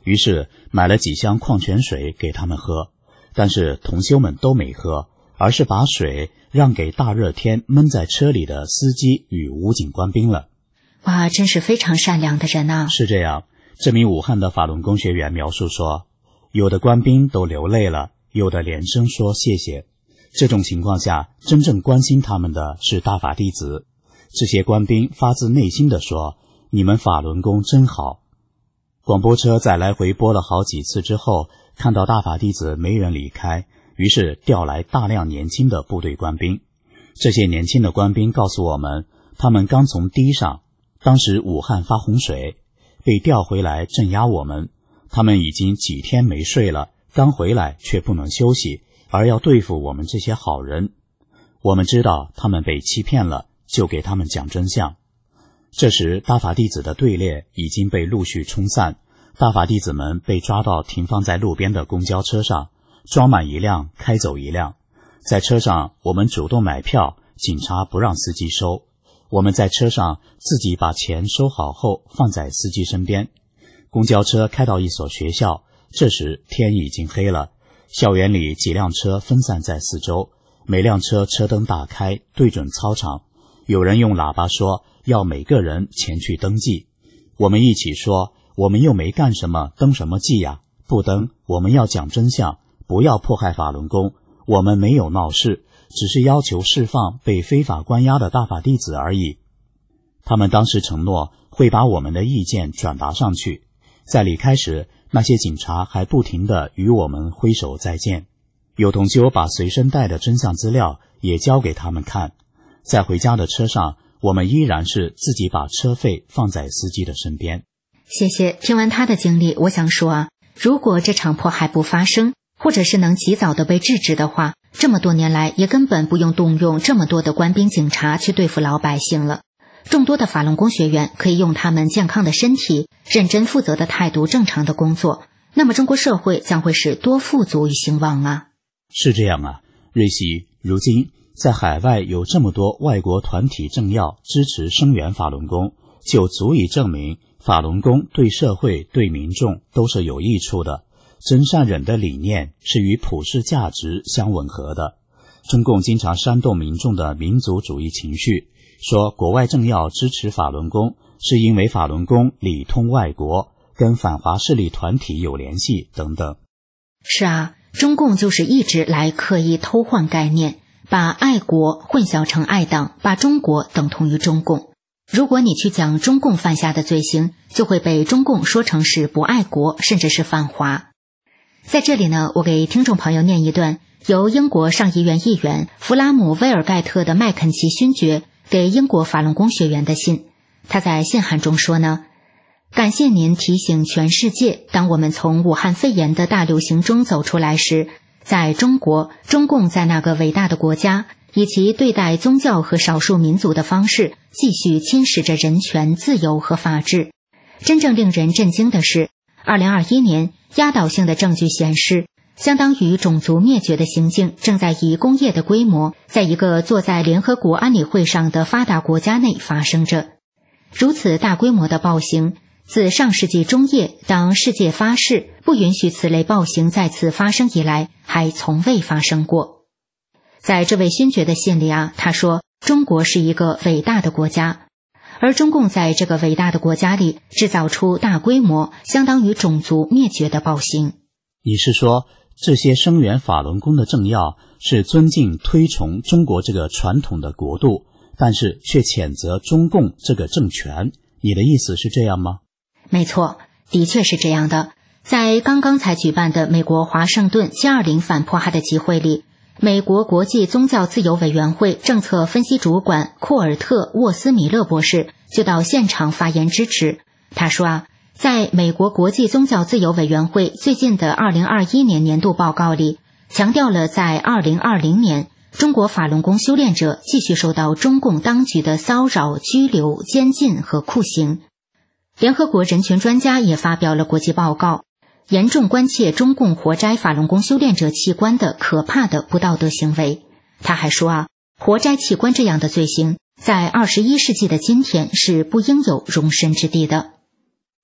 于是买了几箱矿泉水给他们喝，但是同修们都没喝，而是把水让给大热天闷在车里的司机与武警官兵了。 哇，真是非常善良的人啊！ 是这样，这名武汉的法轮功学员描述说，有的官兵都流泪了，有的连声说谢谢。这种情况下，真正关心他们的是大法弟子。这些官兵发自内心地说，你们法轮功真好。广播车在来回播了好几次之后，看到大法弟子没人离开，于是调来大量年轻的部队官兵。这些年轻的官兵告诉我们，他们刚从堤上，当时武汉发洪水，被调回来镇压我们。他们已经几天没睡了，刚回来却不能休息，而要对付我们这些好人。我们知道他们被欺骗了，就给他们讲真相。这时大法弟子的队列已经被陆续冲散，大法弟子们被抓到停放在路边的公交车上，装满一辆开走一辆。在车上我们主动买票，警察不让司机收。我们在车上自己把钱收好后放在司机身边。公交车开到一所学校，这时天已经黑了，校园里几辆车分散在四周，每辆车车灯大开，对准操场。有人用喇叭说要每个人前去登记。我们一起说，我们又没干什么，登什么记呀？不登，我们要讲真相，不要迫害法轮功。我们没有闹事，只是要求释放被非法关押的大法弟子而已。他们当时承诺会把我们的意见转达上去。在离开时，那些警察还不停地与我们挥手再见。有同修把随身带的真相资料也交给他们看。在回家的车上，我们依然是自己把车费放在司机的身边。 谢谢。听完他的经历，我想说啊，如果这场迫害不发生，或者是能及早的被制止的话，这么多年来也根本不用动用这么多的官兵警察去对付老百姓了。众多的法轮功学员可以用他们健康的身体、认真负责的态度正常的工作，那么中国社会将会是多富足与兴旺啊！ 是这样啊，瑞希，如今在海外有这么多外国团体政要支持声援法轮功，就足以证明法轮功对社会对民众都是有益处的。真善忍的理念是与普世价值相吻合的。中共经常煽动民众的民族主义情绪，说国外政要支持法轮功是因为法轮功里通外国，跟反华势力团体有联系等等。 是啊，中共就是一直来刻意偷换概念，把爱国混淆成爱党，把中国等同于中共。如果你去讲中共犯下的罪行，就会被中共说成是不爱国，甚至是反华。在这里呢，我给听众朋友念一段由英国上议院议员弗拉姆威尔盖特的麦肯齐勋爵给英国法轮功学员的信。他在信函中说呢，感谢您提醒全世界，当我们从武汉肺炎的大流行中走出来时，在中国，中共在那个伟大的国家以其对待宗教和少数民族的方式继续侵蚀着人权、自由和法治。真正令人震惊的是，2021年压倒性的证据显示，相当于种族灭绝的行径正在以工业的规模，在一个坐在联合国安理会上的发达国家内发生着。如此大规模的暴行，自上世纪中叶当世界发誓不允许此类暴行再次发生以来，还从未发生过。在这位勋爵的信里啊，他说中国是一个伟大的国家，而中共在这个伟大的国家里制造出大规模相当于种族灭绝的暴行。 你是说这些声援法轮功的政要是尊敬推崇中国这个传统的国度，但是却谴责中共这个政权，你的意思是这样吗？ 没错，的确是这样的。在刚刚才举办的美国华盛顿720反迫害的集会里，美国国际宗教自由委员会政策分析主管库尔特·沃斯米勒博士就到现场发言支持。他说啊，在美国国际宗教自由委员会最近的2021年年度报告里，强调了在2020年中国法轮功修炼者继续受到中共当局的骚扰、拘留、监禁和酷刑。联合国人权专家也发表了国际报告，严重关切中共活摘法轮功修炼者器官的可怕的不道德行为。他还说啊，活摘器官这样的罪行在21世纪的今天是不应有容身之地的。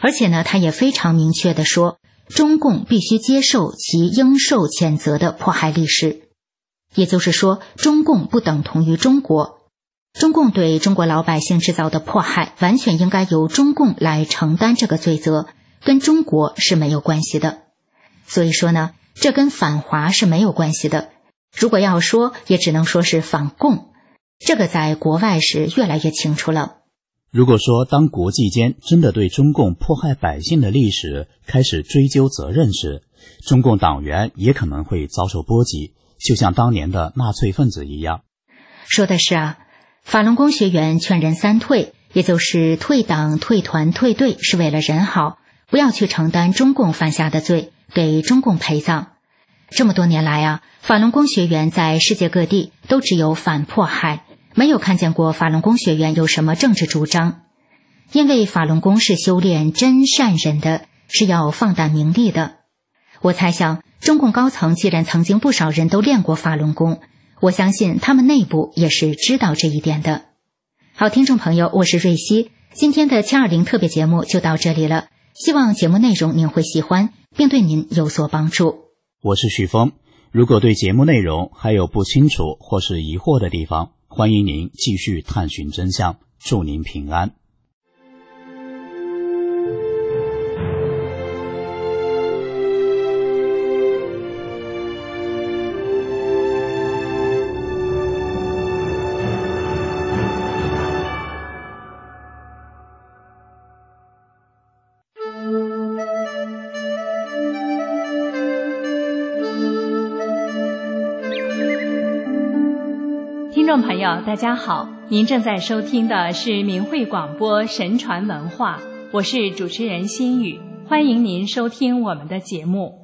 而且呢，他也非常明确地说，中共必须接受其应受谴责的迫害历史。也就是说，中共不等同于中国，中共对中国老百姓制造的迫害完全应该由中共来承担这个罪责，跟中国是没有关系的。所以说呢，这跟反华是没有关系的，如果要说也只能说是反共，这个在国外是越来越清楚了。 如果说当国际间真的对中共迫害百姓的历史开始追究责任时，中共党员也可能会遭受波及，就像当年的纳粹分子一样。 说的是啊，法轮功学员劝人三退，也就是退党、退团、退队，是为了人好，不要去承担中共犯下的罪，给中共陪葬。这么多年来啊，法轮功学员在世界各地都只有反迫害，没有看见过法轮功学员有什么政治主张。因为法轮功是修炼真善忍的，是要放胆名利的。我猜想，中共高层既然曾经不少人都练过法轮功，我相信他们内部也是知道这一点的。好，听众朋友，我是瑞希，今天的720特别节目就到这里了，希望节目内容您会喜欢，并对您有所帮助。 我是许峰，如果对节目内容还有不清楚或是疑惑的地方，欢迎您继续探寻真相，祝您平安。 听众朋友大家好，您正在收听的是明慧广播神传文化，我是主持人心雨，欢迎您收听我们的节目。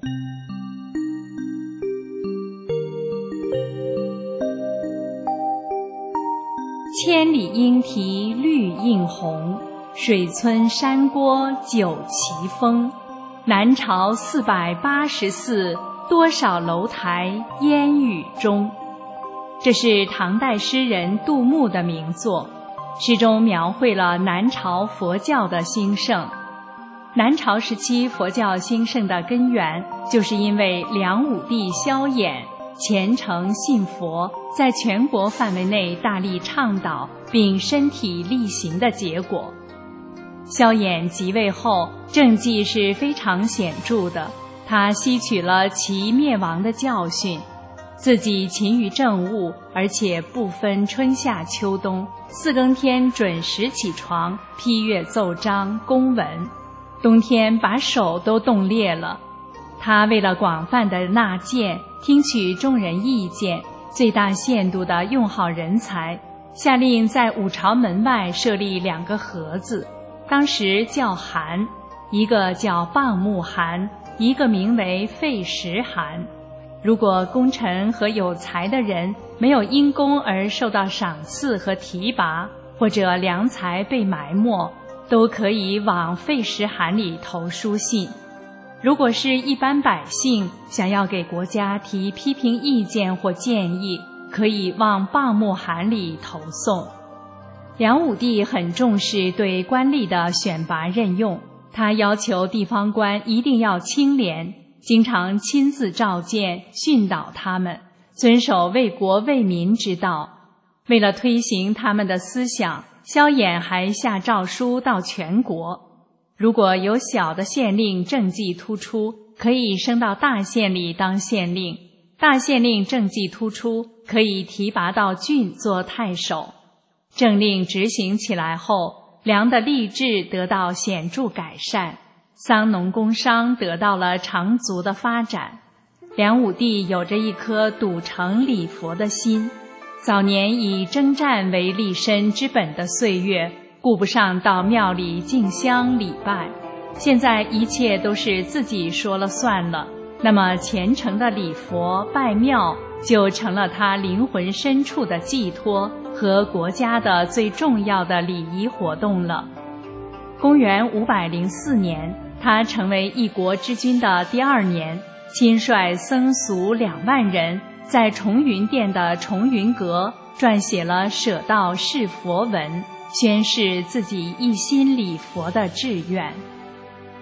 千里莺啼绿映红，水村山郭酒旗风。南朝484，多少楼台烟雨中。这是唐代诗人杜牧的名作，诗中描绘了南朝佛教的兴盛。南朝时期佛教兴盛的根源，就是因为梁武帝萧衍虔诚信佛，在全国范围内大力倡导并身体力行的结果。萧衍即位后，政绩是非常显著的，他吸取了其灭亡的教训，自己勤于政务，而且不分春夏秋冬，4更天准时起床，批阅奏章公文，冬天把手都冻裂了。他为了广泛的纳谏，听取众人意见，最大限度地用好人才，下令在五朝门外设立2个盒子，当时叫函，一个叫蚌木函，一个名为废石函。如果功臣和有才的人没有因功而受到赏赐和提拔，或者良才被埋没，都可以往废石函里投书信。如果是一般百姓想要给国家提批评意见或建议，可以往蚌木函里投送。梁武帝很重视对官吏的选拔任用，他要求地方官一定要清廉，经常亲自召见训导他们，遵守为国为民之道。为了推行他们的思想，萧衍还下诏书到全国，如果有小的县令政绩突出，可以升到大县里当县令，大县令政绩突出，可以提拔到郡做太守。政令执行起来后，梁的吏治得到显著改善，桑农工商得到了长足的发展。梁武帝有着一颗笃诚礼佛的心，早年以征战为立身之本的岁月，顾不上到庙里敬香礼拜，现在一切都是自己说了算了，那么虔诚的礼佛拜庙就成了他灵魂深处的寄托和国家的最重要的礼仪活动了。公元504年，他成为一国之君的第2年，亲率僧俗2万人，在重云殿的重云阁撰写了舍道释佛文，宣示自己一心礼佛的志愿。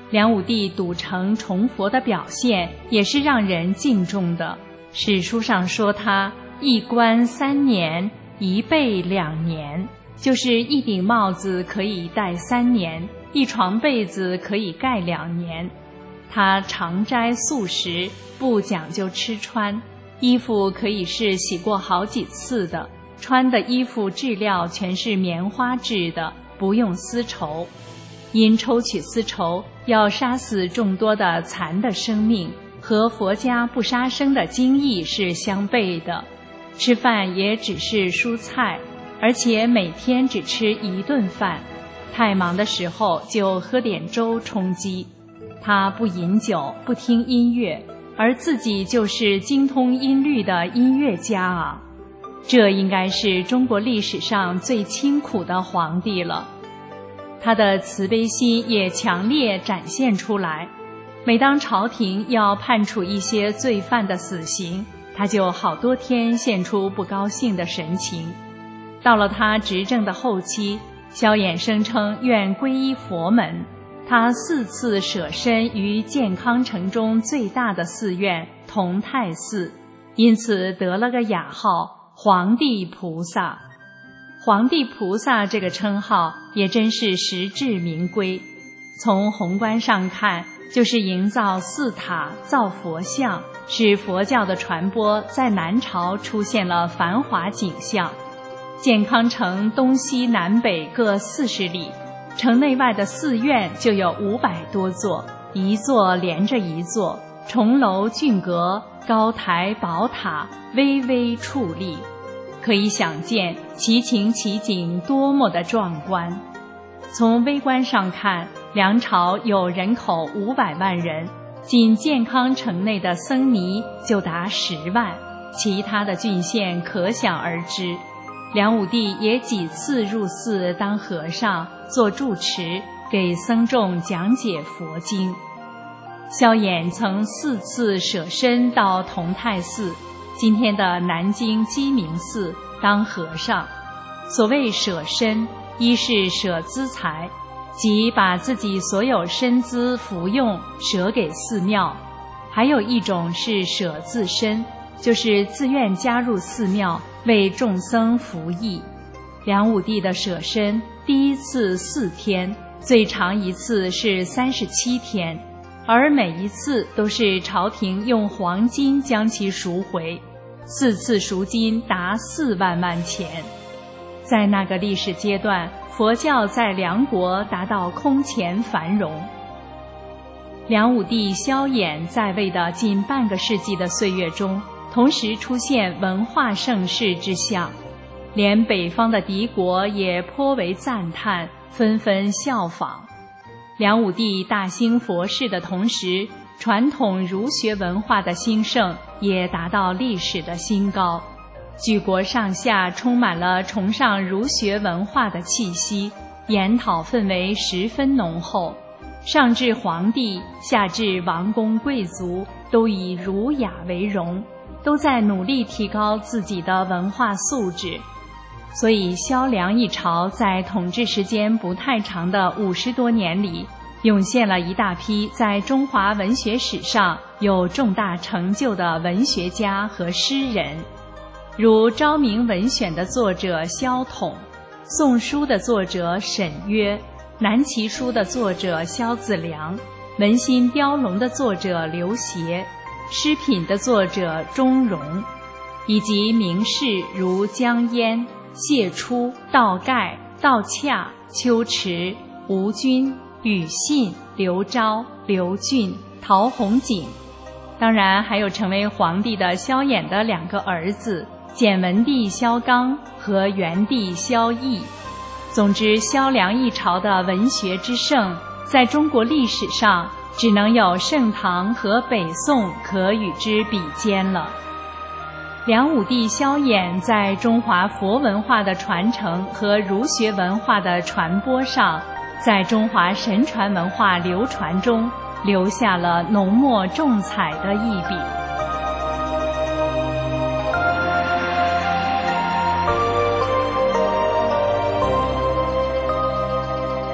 梁武帝赌城崇佛的表现也是让人敬重的。史书上说他一冠3年，一被2年，就是一顶帽子可以戴3年，一床被子可以盖2年。他常斋素食，不讲究吃穿，衣服可以是洗过好几次的，穿的衣服质料全是棉花制的，不用丝绸。因抽取丝绸要杀死众多的残的生命，和佛家不杀生的精义是相悖的。吃饭也只是蔬菜，而且每天只吃1顿饭，太忙的时候就喝点粥充饥。他不饮酒，不听音乐，而自己就是精通音律的音乐家啊！这应该是中国历史上最清苦的皇帝了。他的慈悲心也强烈展现出来。每当朝廷要判处一些罪犯的死刑，他就好多天现出不高兴的神情。到了他执政的后期，萧衍声称愿皈依佛门，他4次舍身于建康城中最大的寺院同泰寺，因此得了个雅号皇帝菩萨。皇帝菩萨这个称号也真是实至名归。从宏观上看，就是营造寺塔、造佛像，使佛教的传播在南朝出现了繁华景象。建康城东西南北各40里，城内外的寺院就有500多座，一座连着一座，重楼峻阁，高台宝塔，巍巍矗立。可以想见奇情奇景多么的壮观。从微观上看，梁朝有人口500万人，仅建康城内的僧尼就达10万，其他的郡县可想而知。梁武帝也几次入寺当和尚，做住持，给僧众讲解佛经。萧衍曾4次舍身到同泰寺，今天的南京鸡鸣寺当和尚。所谓舍身，一是舍资财，即把自己所有身资服用舍给寺庙；还有一种是舍自身，就是自愿加入寺庙为众僧服役。梁武帝的舍身第一次4天，最长一次是37天，而每一次都是朝廷用黄金将其赎回，4次赎金达4万万钱。在那个历史阶段，佛教在梁国达到空前繁荣。梁武帝萧衍在位的近半个世纪的岁月中，同时出现文化盛世之象，连北方的敌国也颇为赞叹，纷纷效仿。梁武帝大兴佛事的同时，传统儒学文化的兴盛也达到历史的新高，举国上下充满了崇尚儒学文化的气息，研讨氛围十分浓厚。上至皇帝，下至王公贵族，都以儒雅为荣，都在努力提高自己的文化素质。所以萧梁一朝在统治时间不太长的50多年里，涌现了一大批在中华文学史上有重大成就的文学家和诗人，如《昭明文选》的作者萧统，《宋书》的作者沈约，《南齐书》的作者萧子良，《文心雕龙》的作者刘勰，《诗品》的作者钟嵘，以及名士如江淹、谢初、道盖、道洽、秋池、吴均、庾信、刘昭、刘俊、陶弘景。当然还有成为皇帝的萧衍的2个儿子，简文帝萧纲和元帝萧绎。总之，萧梁一朝的文学之盛，在中国历史上只能有盛唐和北宋可与之比肩了。梁武帝萧衍在中华佛文化的传承和儒学文化的传播上，在中华神传文化流传中留下了浓墨重彩的一笔。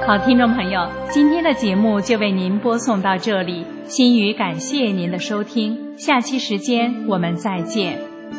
好，听众朋友，今天的节目就为您播送到这里，心语感谢您的收听，下期时间我们再见。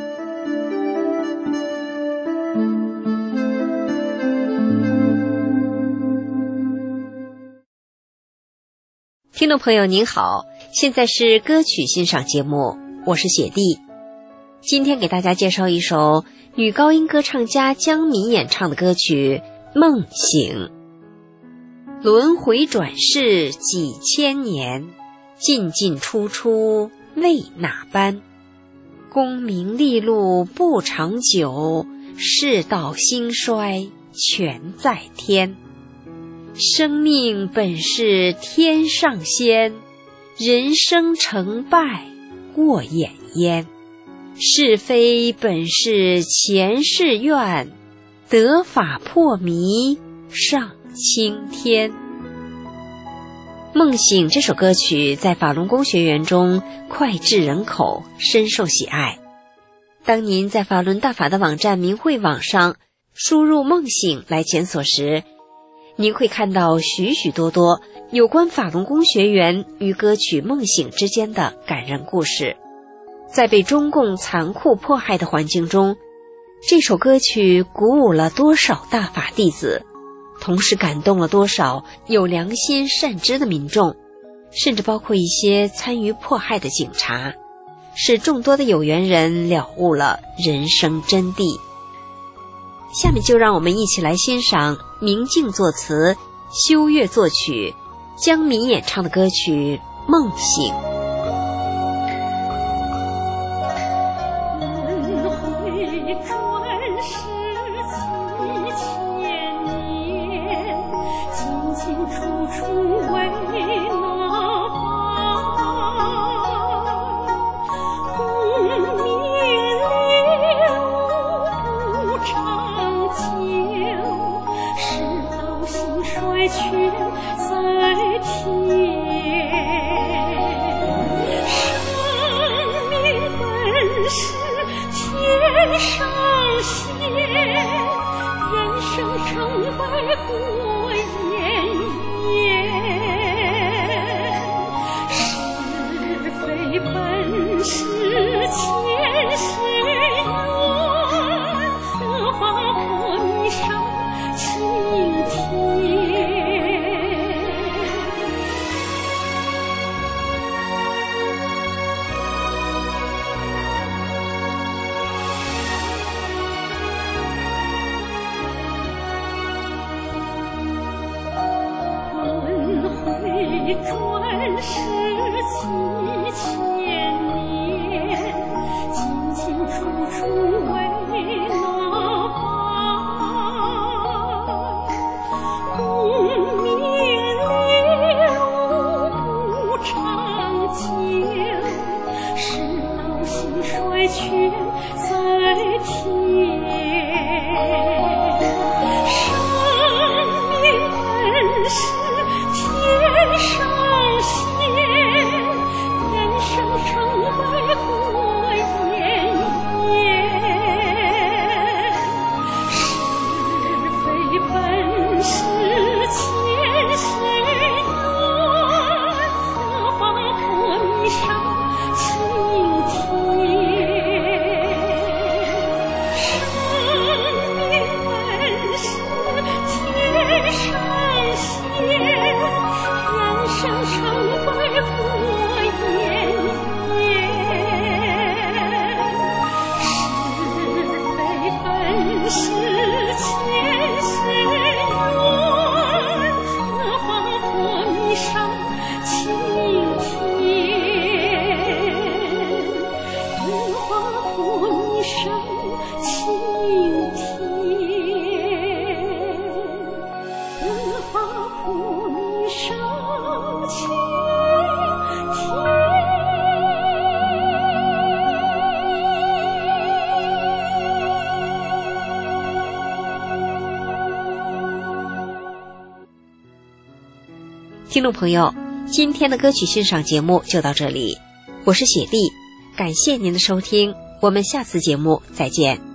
听众朋友您好，现在是歌曲欣赏节目，我是雪莉。今天给大家介绍一首女高音歌唱家江敏演唱的歌曲《梦醒》。轮回转世几千年，进进出出为哪般？功名利禄不长久，世道兴衰全在天。生命本是天上仙，人生成败过眼烟。是非本是前世愿，得法破迷上青天。梦醒这首歌曲在法轮功学员中脍炙人口，深受喜爱。当您在法轮大法的网站明慧网上输入梦醒来检索时，您会看到许许多多有关法轮功学员与歌曲梦醒之间的感人故事。在被中共残酷迫害的环境中，这首歌曲鼓舞了多少大法弟子，同时感动了多少有良心善知的民众，甚至包括一些参与迫害的警察，使众多的有缘人了悟了人生真谛。下面就让我们一起来欣赏明镜作词、修月作曲、江敏演唱的歌曲《梦醒》。 转世几千年，进进出出为哪般？功名利禄不长久，世道兴衰全在天。生命本是天上仙，人生成败过眼烟。是非本是前世缘，得法破迷上青天。生命本是天上仙，人生成败过眼烟。是非本是前世缘，得法破迷上青天。得法破迷上青天，得法破迷上青天。 听众朋友，今天的歌曲欣赏节目就到这里，我是雪莉，感谢您的收听，我们下次节目再见。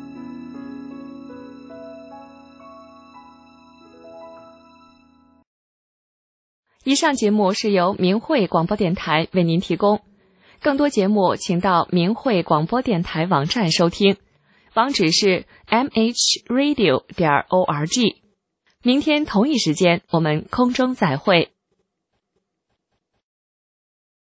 以上节目是由明慧广播电台为您提供，更多节目请到明慧广播电台网站收听，网址是 mhradio.org。明天同一时间我们空中再会。